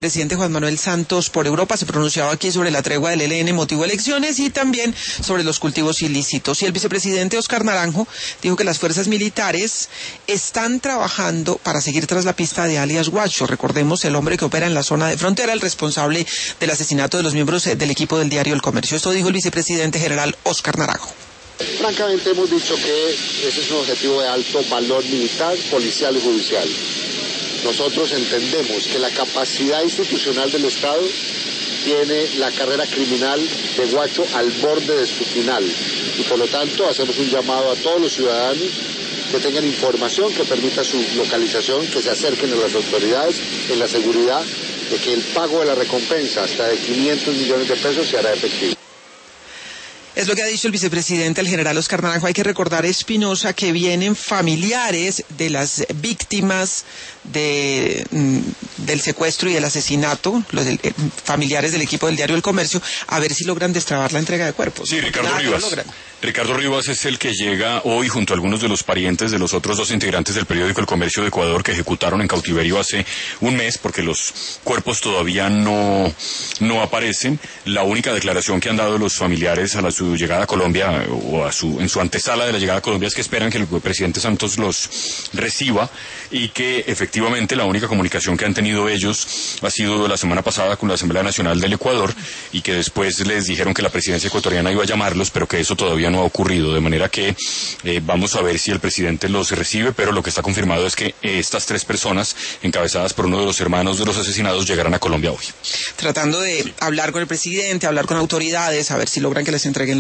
El presidente Juan Manuel Santos por Europa se pronunciaba aquí sobre la tregua del ELN motivo de elecciones y también sobre los cultivos ilícitos. Y el vicepresidente Óscar Naranjo dijo que las fuerzas militares están trabajando para seguir tras la pista de alias Guacho. Recordemos, el hombre que opera en la zona de frontera, el responsable del asesinato de los miembros del equipo del diario El Comercio. Esto dijo el vicepresidente general Óscar Naranjo. Francamente hemos dicho que ese es un objetivo de alto valor militar, policial y judicial. Nosotros entendemos que la capacidad institucional del Estado tiene la carrera criminal de Guacho al borde de su final y por lo tanto hacemos un llamado a todos los ciudadanos que tengan información que permita su localización, que se acerquen a las autoridades en la seguridad de que el pago de la recompensa hasta de 500 millones de pesos se hará efectivo. Es lo que ha dicho el vicepresidente, el general Óscar Naranjo. Hay que recordar, Espinosa, que vienen familiares de las víctimas del secuestro y del asesinato, familiares del equipo del diario El Comercio, a ver si logran destrabar la entrega de cuerpos. Sí, Ricardo Rivas. Ricardo Rivas es el que llega hoy junto a algunos de los parientes de los otros dos integrantes del periódico El Comercio de Ecuador que ejecutaron en cautiverio hace un mes porque los cuerpos todavía no aparecen. La única declaración que han dado los familiares a su llegada a Colombia o en su antesala de la llegada a Colombia es que esperan que el presidente Santos los reciba y que efectivamente la única comunicación que han tenido ellos ha sido la semana pasada con la Asamblea Nacional del Ecuador y que después les dijeron que la presidencia ecuatoriana iba a llamarlos, pero que eso todavía no ha ocurrido, de manera que vamos a ver si el presidente los recibe, pero lo que está confirmado es que estas tres personas, encabezadas por uno de los hermanos de los asesinados, llegarán a Colombia hoy. Tratando de hablar con el presidente, hablar con autoridades, a ver si logran que les entreguen